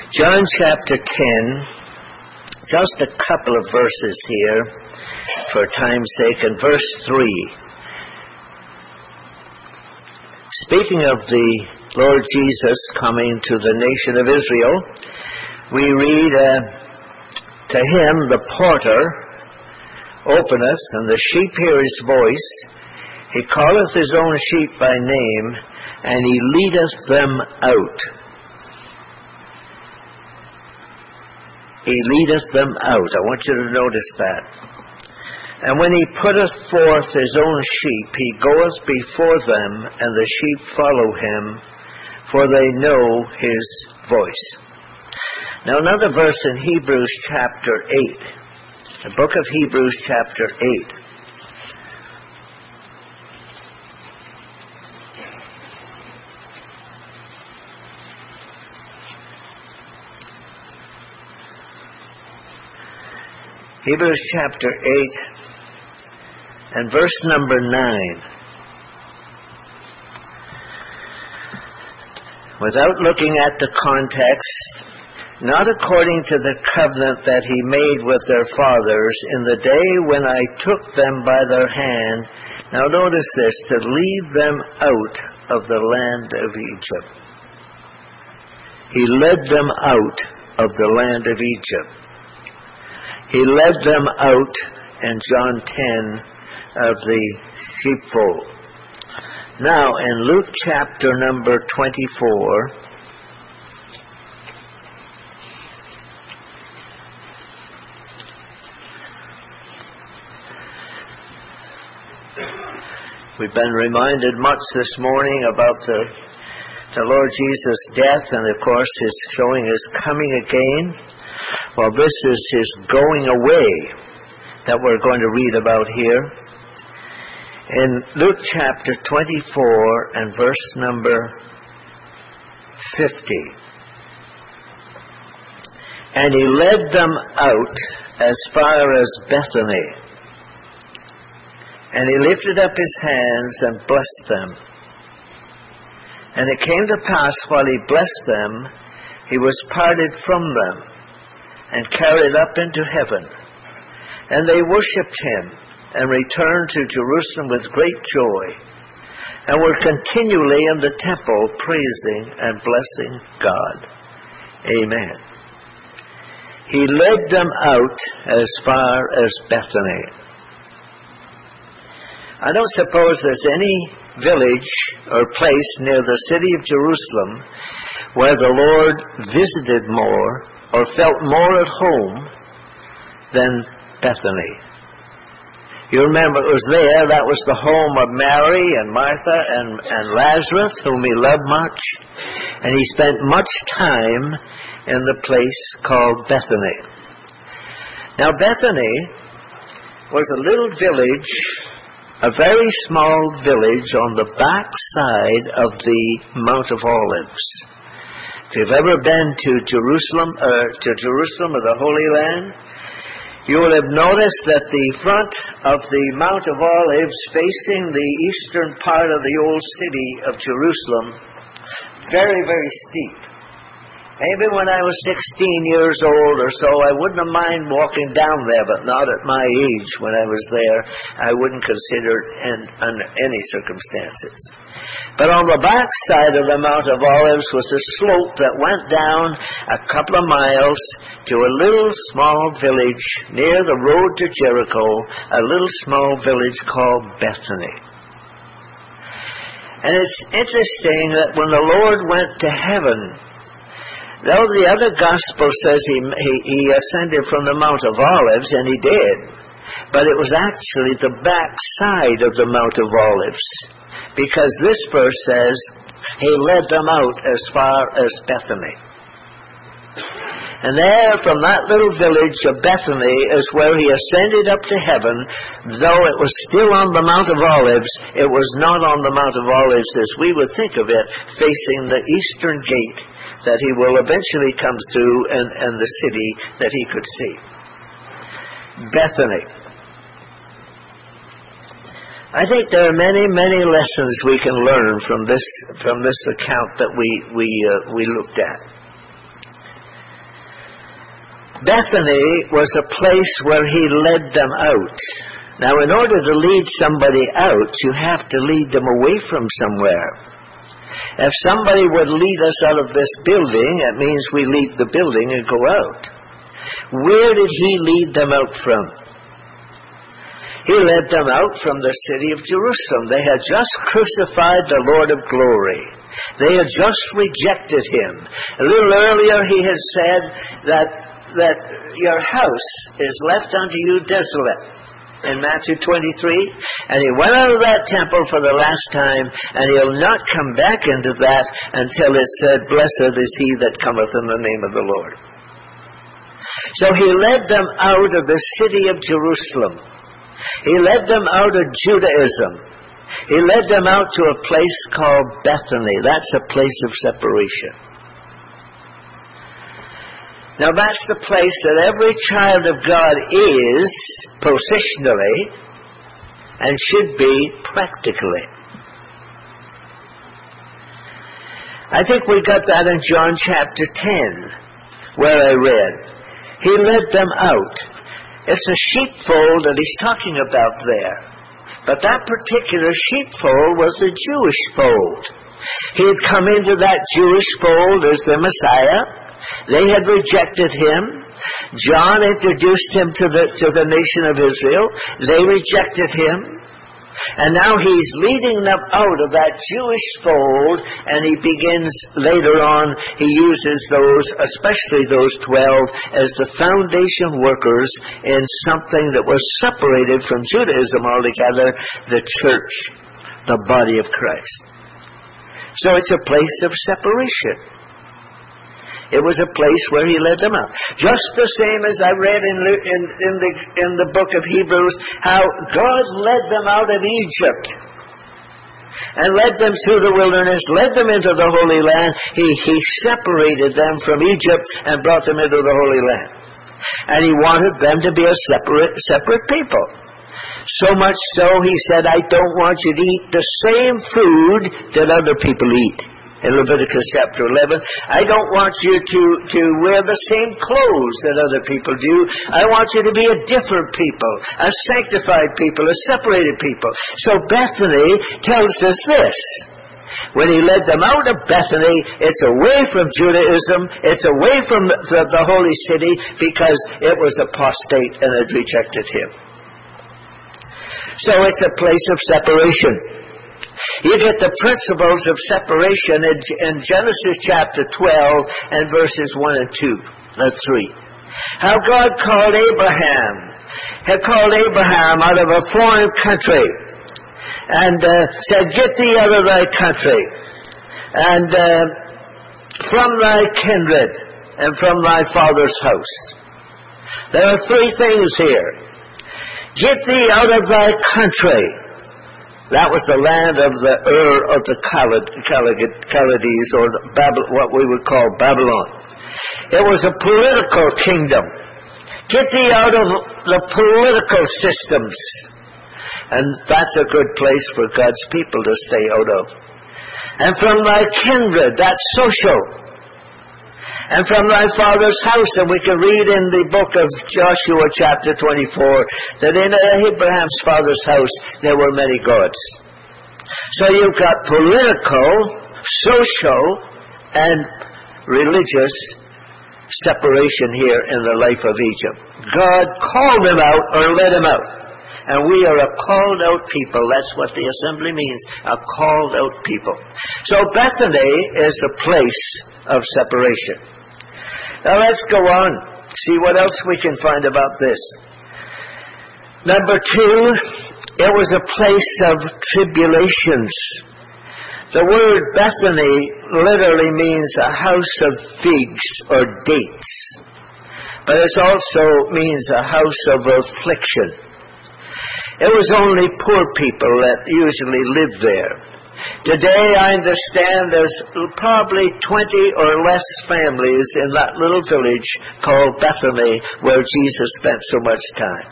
John chapter 10, just a couple of verses here for time's sake. In verse 3, speaking of the Lord Jesus coming to the nation of Israel, we read, to him the porter openeth, and the sheep hear his voice. He calleth his own sheep by name, and he leadeth them out. He leadeth them out. I want you to notice that. And when he putteth forth his own sheep, he goeth before them, and the sheep follow him, for they know his voice. Now another verse in Hebrews chapter 8. The book of Hebrews chapter 8. Hebrews chapter 8 and verse number 9. Without looking at the context, not according to the covenant that he made with their fathers in the day when I took them by their hand. Now notice this, to lead them out of the land of Egypt. He led them out of the land of Egypt. He led them out in John 10 of the sheepfold. Now in Luke chapter number 24, we've been reminded much this morning about the Lord Jesus' death, and of course his showing his coming again. Well, this is his going away that we're going to read about here. In Luke chapter 24 and verse number 50. And he led them out as far as Bethany. And he lifted up his hands and blessed them. And it came to pass while he blessed them, he was parted from them and carried up into heaven. And they worshipped him, and returned to Jerusalem with great joy, and were continually in the temple praising and blessing God. Amen. He led them out as far as Bethany. I don't suppose there's any village or place near the city of Jerusalem where the Lord visited more or felt more at home than Bethany. You remember it was there, that was the home of Mary and Martha and Lazarus, whom he loved much. And he spent much time in the place called Bethany. Now Bethany was a little village, a very small village on the back side of the Mount of Olives. If you've ever been to Jerusalem or the Holy Land, you will have noticed that the front of the Mount of Olives facing the eastern part of the old city of Jerusalem, very, very steep. Maybe when I was 16 years old or so, I wouldn't have mind walking down there, but not at my age when I was there. I wouldn't consider it under any circumstances. But on the back side of the Mount of Olives was a slope that went down a couple of miles to a little small village near the road to Jericho, a little small village called Bethany. And it's interesting that when the Lord went to heaven, though the other gospel says he ascended from the Mount of Olives, and he did, but it was actually the back side of the Mount of Olives, because this verse says he led them out as far as Bethany. And there, from that little village of Bethany, is where he ascended up to heaven. Though it was still on the Mount of Olives, it was not on the Mount of Olives as we would think of it, facing the eastern gate that he will eventually come through and the city that he could see. Bethany. I think there are many, many lessons we can learn from this account that we looked at. Bethany was a place where he led them out. Now, in order to lead somebody out, you have to lead them away from somewhere. If somebody would lead us out of this building, it means we leave the building and go out. Where did he lead them out from? He led them out from the city of Jerusalem. They had just crucified the Lord of glory. They had just rejected him. A little earlier he had said that your house is left unto you desolate in Matthew 23. And he went out of that temple for the last time, and he'll not come back into that until it said, blessed is he that cometh in the name of the Lord. So he led them out of the city of Jerusalem. He led them out of Judaism. He led them out to a place called Bethany. That's a place of separation. Now that's the place that every child of God is positionally and should be practically. I think we got that in John chapter 10, where I read. He led them out. It's a sheepfold that he's talking about there. But that particular sheepfold was a Jewish fold. He had come into that Jewish fold as the Messiah. They had rejected him. John introduced him to the nation of Israel. They rejected him. And now he's leading them out of that Jewish fold, and he begins later on, he uses those, especially those 12, as the foundation workers in something that was separated from Judaism altogether, the church, the body of Christ. So it's a place of separation. It was a place where he led them out. Just the same as I read in the book of Hebrews, how God led them out of Egypt and led them through the wilderness, led them into the Holy Land. He separated them from Egypt and brought them into the Holy Land. And he wanted them to be a separate people. So much so, he said, I don't want you to eat the same food that other people eat. In Leviticus chapter 11, I don't want you to wear the same clothes that other people do. I want you to be a different people, a sanctified people, a separated people. So Bethany tells us this. When he led them out of Bethany, it's away from Judaism, it's away from the holy city, because it was apostate and had rejected him. So it's a place of separation. You get the principles of separation in Genesis chapter 12 and verses 1 and 2. That's 3. How God called Abraham. He called Abraham out of a foreign country and said, get thee out of thy country and from thy kindred and from thy father's house. There are 3 things here. Get thee out of thy country. That was the land of the of the Chaldees, or what we would call Babylon. It was a political kingdom. Get thee out of the political systems. And that's a good place for God's people to stay out of. And from thy kindred, that's social. And from thy father's house, and we can read in the book of Joshua chapter 24, that in Abraham's father's house there were many gods. So you've got political, social, and religious separation here in the life of Egypt. God called them out or led them out. And we are a called out people. That's what the assembly means, a called out people. So Bethany is a place of separation. Now let's go on, see what else we can find about this. Number 2, it was a place of tribulations. The word Bethany literally means a house of figs or dates. But it also means a house of affliction. It was only poor people that usually lived there. Today, I understand there's probably 20 or less families in that little village called Bethany where Jesus spent so much time.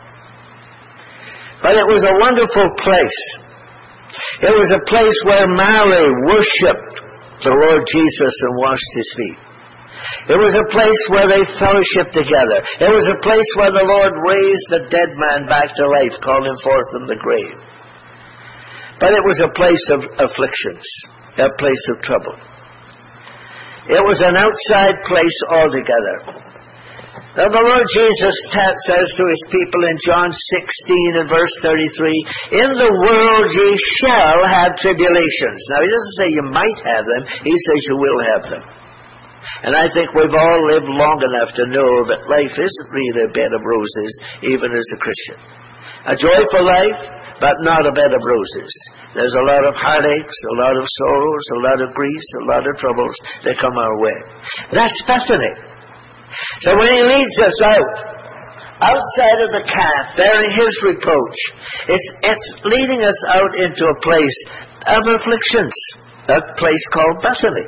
But it was a wonderful place. It was a place where Mary worshipped the Lord Jesus and washed his feet. It was a place where they fellowshiped together. It was a place where the Lord raised the dead man back to life, called him forth from the grave. But it was a place of afflictions, a place of trouble. It was an outside place altogether. Now the Lord Jesus says to his people in John 16 and verse 33, in the world ye shall have tribulations. Now he doesn't say you might have them, he says you will have them. And I think we've all lived long enough to know that life isn't really a bed of roses, even as a Christian. A joyful life, but not a bed of roses. There's a lot of heartaches, a lot of sorrows, a lot of griefs, a lot of troubles that come our way. That's Bethany. So when he leads us outside of the camp, bearing his reproach, it's leading us out into a place of afflictions, a place called Bethany.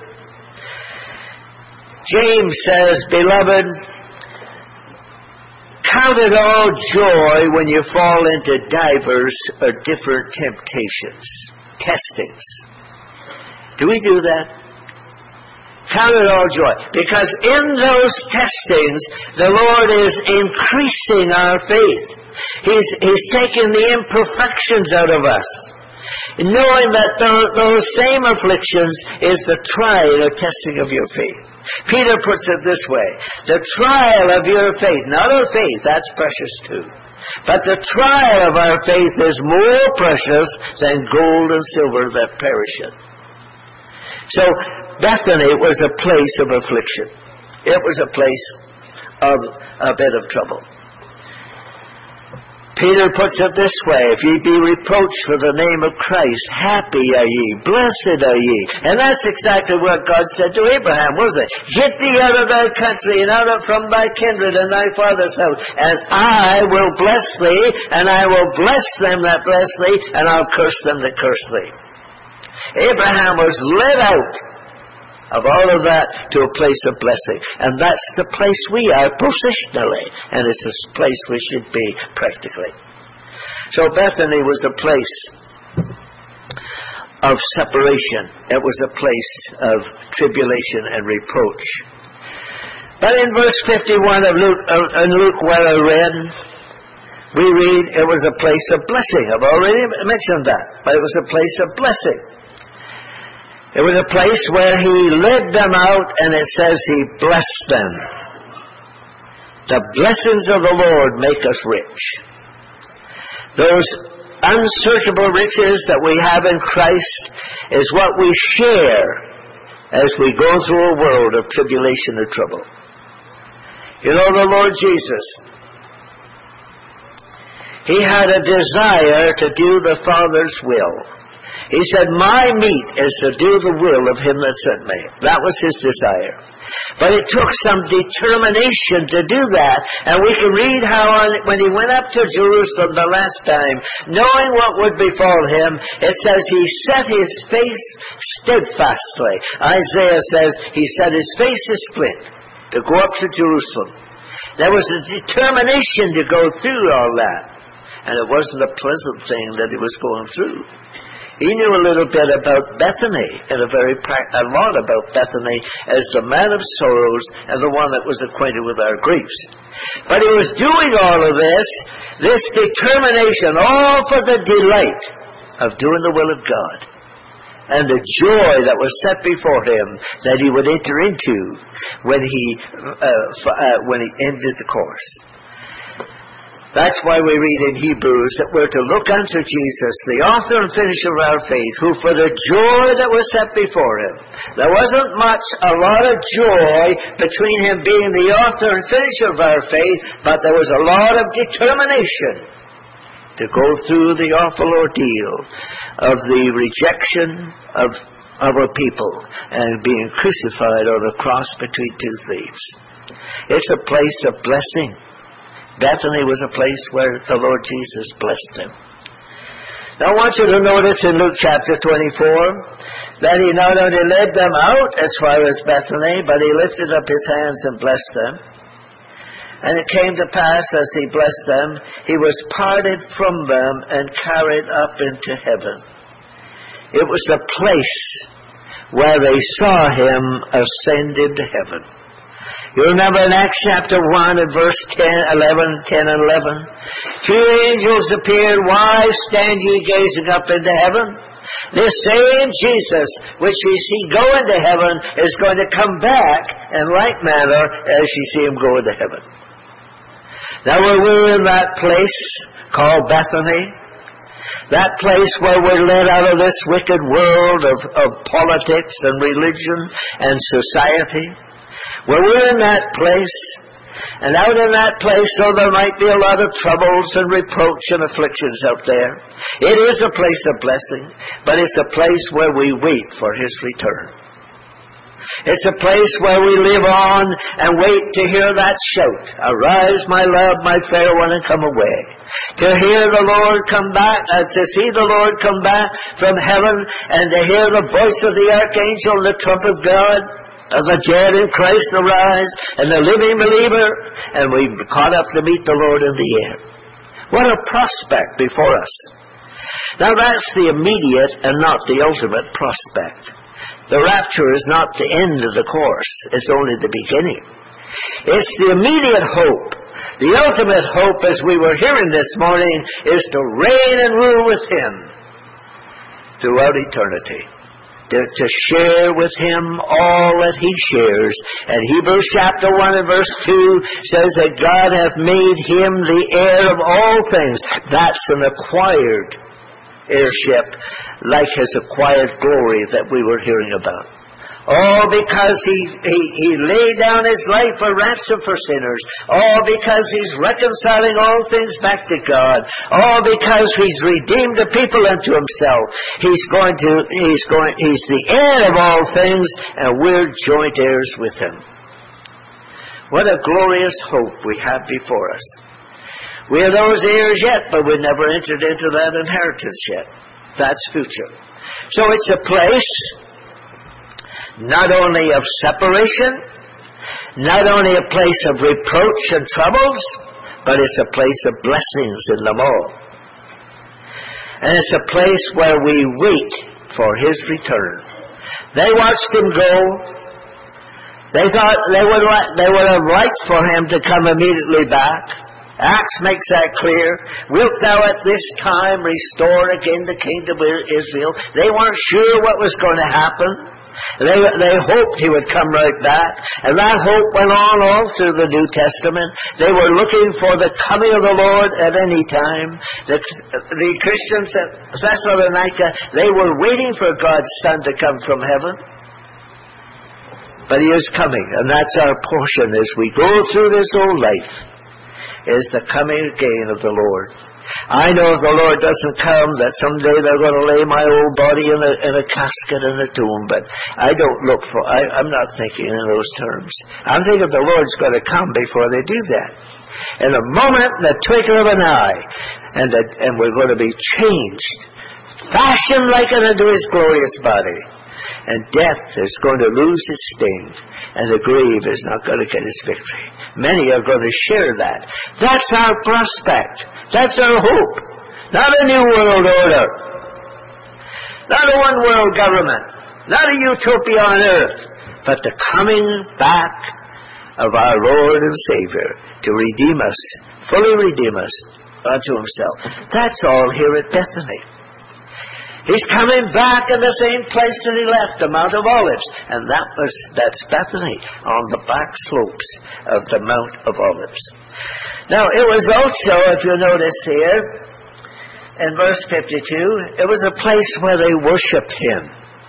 James says, beloved, count it all joy when you fall into divers or different temptations, testings. Do we do that? Count it all joy. Because in those testings, the Lord is increasing our faith. He's taking the imperfections out of us. Knowing that those same afflictions is the trial or testing of your faith. Peter puts it this way. The trial of your faith, not our faith, that's precious too. But the trial of our faith is more precious than gold and silver that perisheth. So, Bethany was a place of affliction. It was a place of a bed of trouble. Peter puts it this way, if ye be reproached for the name of Christ, happy are ye, blessed are ye. And that's exactly what God said to Abraham, wasn't it? Get thee out of thy country and out of from thy kindred and thy father's house, and I will bless thee, and I will bless them that bless thee, and I'll curse them that curse thee. Abraham was led out of all of that to a place of blessing. And that's the place we are positionally. And it's a place we should be practically. So Bethany was a place of separation. It was a place of tribulation and reproach. But in verse 51 of Luke where I read, we read it was a place of blessing. I've already mentioned that. But it was a place of blessing. It was a place where he led them out, and it says he blessed them. The blessings of the Lord make us rich. Those unsearchable riches that we have in Christ is what we share as we go through a world of tribulation and trouble. You know, the Lord Jesus, he had a desire to do the Father's will. He said, my meat is to do the will of him that sent me. That was his desire. But it took some determination to do that. And we can read how when he went up to Jerusalem the last time, knowing what would befall him, it says he set his face steadfastly. Isaiah says he set his face as flint to go up to Jerusalem. There was a determination to go through all that. And it wasn't a pleasant thing that he was going through. He knew a little bit about Bethany, and a lot about Bethany as the man of sorrows and the one that was acquainted with our griefs. But he was doing all of this determination, all for the delight of doing the will of God, and the joy that was set before him that he would enter into when he ended the course. That's why we read in Hebrews that we're to look unto Jesus, the author and finisher of our faith, who for the joy that was set before him. There wasn't a lot of joy between him being the author and finisher of our faith, but there was a lot of determination to go through the awful ordeal of the rejection of a people and being crucified on a cross between two thieves. It's a place of blessing. Bethany was a place where the Lord Jesus blessed him. Now I want you to notice in Luke chapter 24 that he not only led them out as far as Bethany, but he lifted up his hands and blessed them. And it came to pass as he blessed them, he was parted from them and carried up into heaven. It was the place where they saw him ascend into heaven. You remember in Acts chapter 1 and verse 10 and 11, 2 angels appeared. Why stand ye gazing up into heaven? This same Jesus, which we see go into heaven, is going to come back in like manner as you see him go into heaven. Now we're in that place called Bethany, that place where we're led out of this wicked world of politics and religion and society. Well, we're in that place, and out in that place, so there might be a lot of troubles and reproach and afflictions out there. It is a place of blessing, but it's a place where we wait for his return. It's a place where we live on and wait to hear that shout, "Arise, my love, my fair one, and come away." To hear the Lord come back, to see the Lord come back from heaven, and to hear the voice of the archangel and the trump of God, as the dead in Christ arise, and the living believer, and we caught up to meet the Lord in the air. What a prospect before us. Now that's the immediate and not the ultimate prospect. The rapture is not the end of the course. It's only the beginning. It's the immediate hope. The ultimate hope, as we were hearing this morning, is to reign and rule with him throughout eternity. To share with him all that he shares. And Hebrews chapter 1 and verse 2 says that God hath made him the heir of all things. That's an acquired heirship, like his acquired glory that we were hearing about. All because he laid down his life a ransom for sinners. All because he's reconciling all things back to God. All because he's redeemed the people unto himself. He's the heir of all things, and we're joint heirs with him. What a glorious hope we have before us. We are those heirs yet, but we never entered into that inheritance yet. That's future. So it's a place not only of separation, not only a place of reproach and troubles, but it's a place of blessings in them all. And it's a place where we wait for his return. They watched him go. They thought they would have liked for him to come immediately back. Acts makes that clear. Wilt thou at this time restore again the kingdom of Israel? They weren't sure what was going to happen. They hoped he would come right back. And that hope went on all through the New Testament. They were looking for the coming of the Lord at any time. The Christians at Thessalonica, they were waiting for God's Son to come from heaven. But he is coming, and that's our portion as we go through this old life, is the coming again of the Lord. I know if the Lord doesn't come, that someday they're going to lay my old body in a casket in a tomb, but I don't look for, I'm not thinking in those terms. I'm thinking the Lord's going to come before they do that. In a moment, in the twinkle of an eye, and we're going to be changed, fashioned like unto his glorious body, and death is going to lose its sting, and the grave is not going to get its victory. Many are going to share that. That's our prospect. That's our hope. Not a new world order. Not a one-world government. Not a utopia on earth. But the coming back of our Lord and Savior to redeem us, fully redeem us unto himself. That's all here at Bethany. He's coming back in the same place that he left, the Mount of Olives. And that's Bethany, on the back slopes of the Mount of Olives. Now, it was also, if you notice here, in verse 52, it was a place where they worshipped him.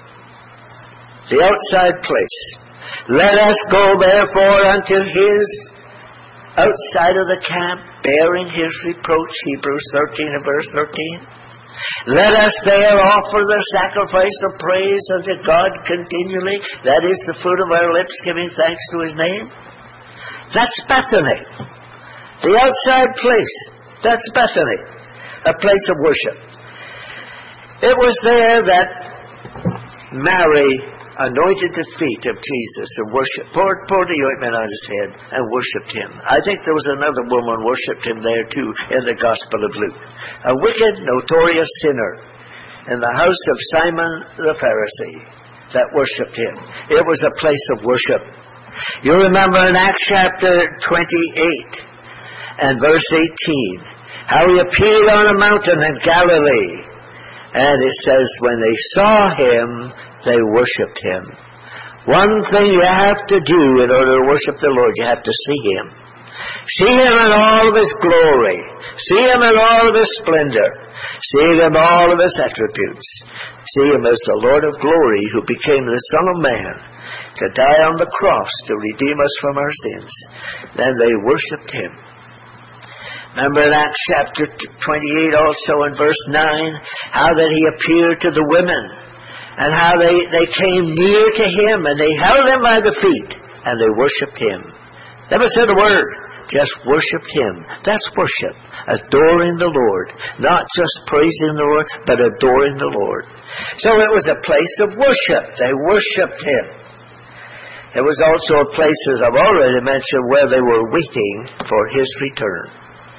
The outside place. Let us go, therefore, unto his outside of the camp, bearing his reproach, Hebrews 13 and verse 13. Let us there offer the sacrifice of praise unto God continually. That is the fruit of our lips, giving thanks to his name. That's Bethany. The outside place. That's Bethany. A place of worship. It was there that Mary anointed the feet of Jesus and worshipped, poured the ointment on his head and worshipped him. I think there was another woman worshipped him there too in the Gospel of Luke. A wicked, notorious sinner in the house of Simon the Pharisee that worshipped him. It was a place of worship. You remember in Acts chapter 28 and verse 18, how he appeared on a mountain in Galilee. And it says, when they saw him, they worshipped him. One thing you have to do in order to worship the Lord, you have to see him. See him in all of his glory. See him in all of his splendor. See him in all of his attributes. See him as the Lord of glory who became the Son of Man to die on the cross to redeem us from our sins. Then they worshipped him. Remember in Acts chapter 28 also in verse 9, how that he appeared to the women, and how they came near to him, and they held him by the feet, and they worshipped him. Never said a word, just worshipped him. That's worship, adoring the Lord. Not just praising the Lord, but adoring the Lord. So it was a place of worship. They worshipped him. It was also a place, as I've already mentioned, where they were waiting for his return.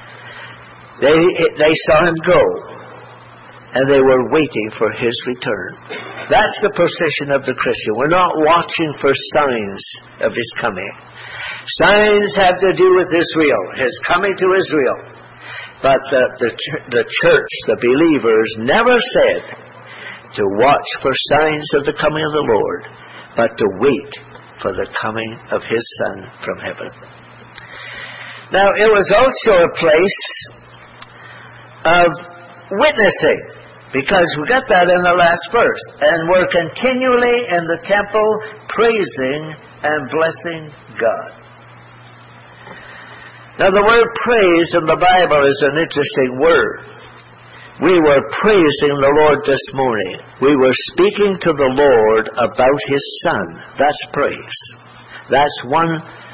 They saw him go, and they were waiting for his return. That's the position of the Christian. We're not watching for signs of his coming. Signs have to do with Israel, his coming to Israel. But the church, the believers, never said to watch for signs of the coming of the Lord, but to wait for the coming of his Son from heaven. Now, it was also a place of witnessing, because we got that in the last verse. And we're continually in the temple praising and blessing God. Now, the word praise in the Bible is an interesting word. We were praising the Lord this morning. We were speaking to the Lord about his Son. That's praise. That's one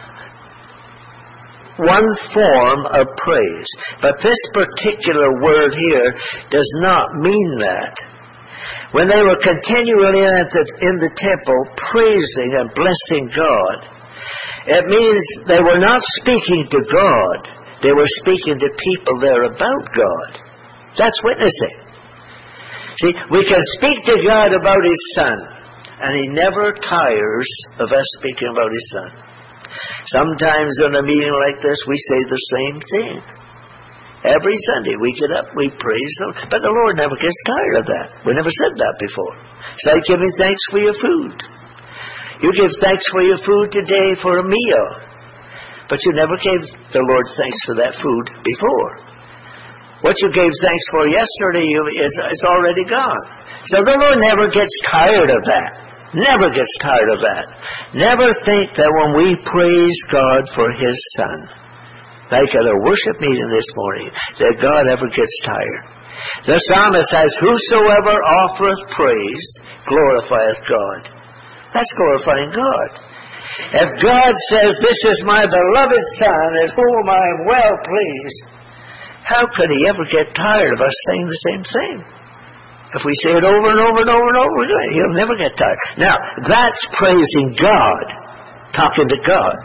form of praise. But this particular word here does not mean that. When they were continually in the temple praising and blessing God, it means they were not speaking to God. They were speaking to people there about God. That's witnessing. See, we can speak to God about his Son, and he never tires of us speaking about his Son. Sometimes in a meeting like this, we say the same thing. Every Sunday we get up, we praise him, but the Lord never gets tired of that. We never said that before. It's like giving thanks for your food. You give thanks for your food today for a meal, but you never gave the Lord thanks for that food before. What you gave thanks for yesterday is already gone. So the Lord never gets tired of that. Never gets tired of that. Never think that when we praise God for his Son, like at a worship meeting this morning, that God ever gets tired. The psalmist says, whosoever offereth praise glorifieth God. That's glorifying God. If God says, this is my beloved Son, in whom I am well pleased, how could he ever get tired of us saying the same thing? If we say it over and over and over and over again, he'll never get tired. Now, that's praising God, talking to God.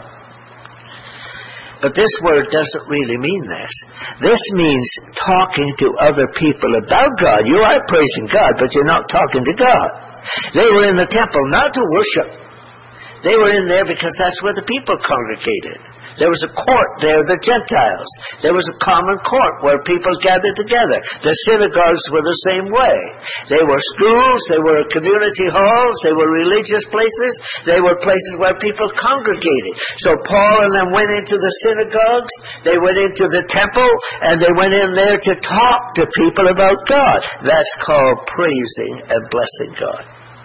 But this word doesn't really mean that. This means talking to other people about God. You are praising God, but you're not talking to God. They were in the temple not to worship. They were in there because that's where the people congregated. There was a court there, the Gentiles. There was a common court where people gathered together. The synagogues were the same way. They were schools, they were community halls, they were religious places, they were places where people congregated. So Paul and them went into the synagogues, they went into the temple, and they went in there to talk to people about God. That's called praising and blessing God.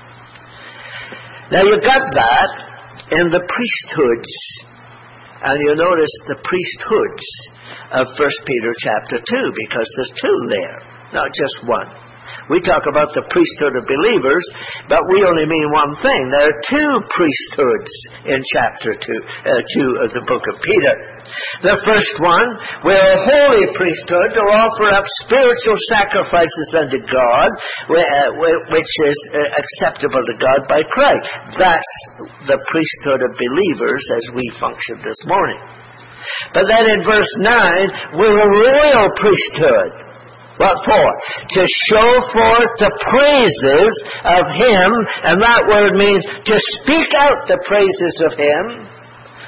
Now you got that in the priesthoods. And you notice the priesthoods of 1 Peter chapter 2, because there's two there, not just one. We talk about the priesthood of believers, but we only mean one thing. There are two priesthoods in chapter 2 of the book of Peter. The first one, we're a holy priesthood to offer up spiritual sacrifices unto God, which is acceptable to God by Christ. That's the priesthood of believers as we function this morning. But then in verse 9, we're a royal priesthood. What for? To show forth the praises of him, and that word means to speak out the praises of him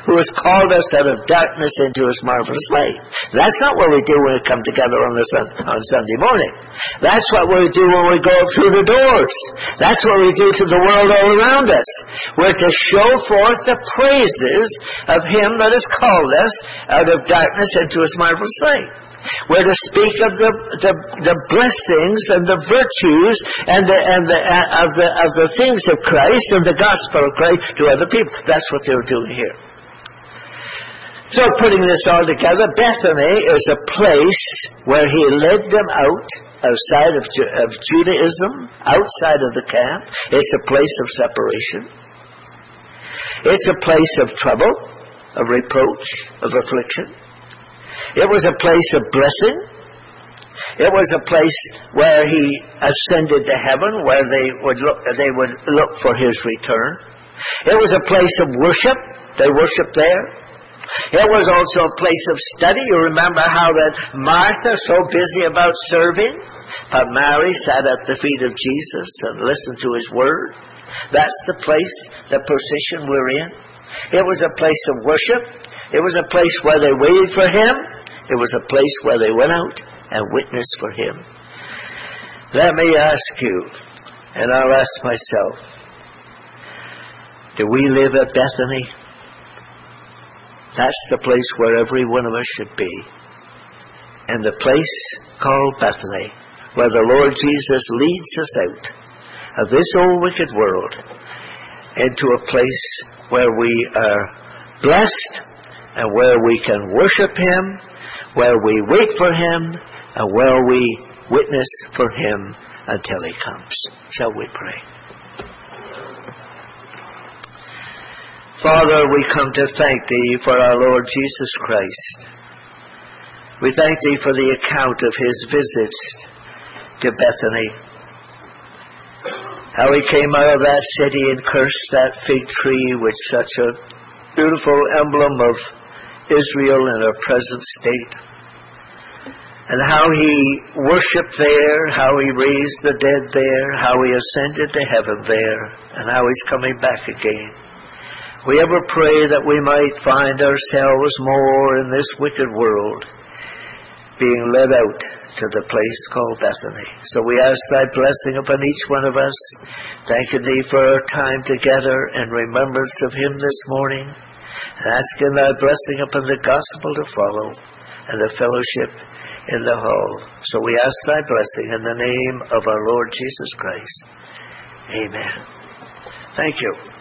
who has called us out of darkness into his marvelous light. That's not what we do when we come together on Sunday morning. That's what we do when we go through the doors. That's what we do to the world all around us. We're to show forth the praises of him that has called us out of darkness into his marvelous light. We're to speak of the blessings and the virtues and the things of Christ and the gospel of Christ to other people. That's what they're doing here. So putting this all together, Bethany is a place where he led them outside of Judaism, outside of the camp. It's a place of separation. It's a place of trouble, of reproach, of affliction. It was a place of blessing. It was a place where he ascended to heaven, where they would look for his return. It was a place of worship. They worshiped there. It was also a place of study. You remember how that Martha, so busy about serving, but Mary sat at the feet of Jesus and listened to his word. That's the place, the position we're in. It was a place of worship. It was a place where they waited for him. It was a place where they went out and witnessed for him. Let me ask you, and I'll ask myself, do we live at Bethany? That's the place where every one of us should be. And the place called Bethany, where the Lord Jesus leads us out of this old wicked world into a place where we are blessed and where we can worship him, where we wait for him, and where we witness for him until he comes. Shall we pray? Father, we come to thank thee for our Lord Jesus Christ. We thank thee for the account of his visit to Bethany. How he came out of that city and cursed that fig tree with such a beautiful emblem of Israel in her present state. And how he worshipped there, how he raised the dead there, how he ascended to heaven there, and how he's coming back again. We ever pray that we might find ourselves more in this wicked world, being led out to the place called Bethany. So we ask thy blessing upon each one of us, thanking thee for our time together in remembrance of him this morning, and asking thy blessing upon the gospel to follow and the fellowship in the hall. So we ask thy blessing in the name of our Lord Jesus Christ. Amen. Thank you.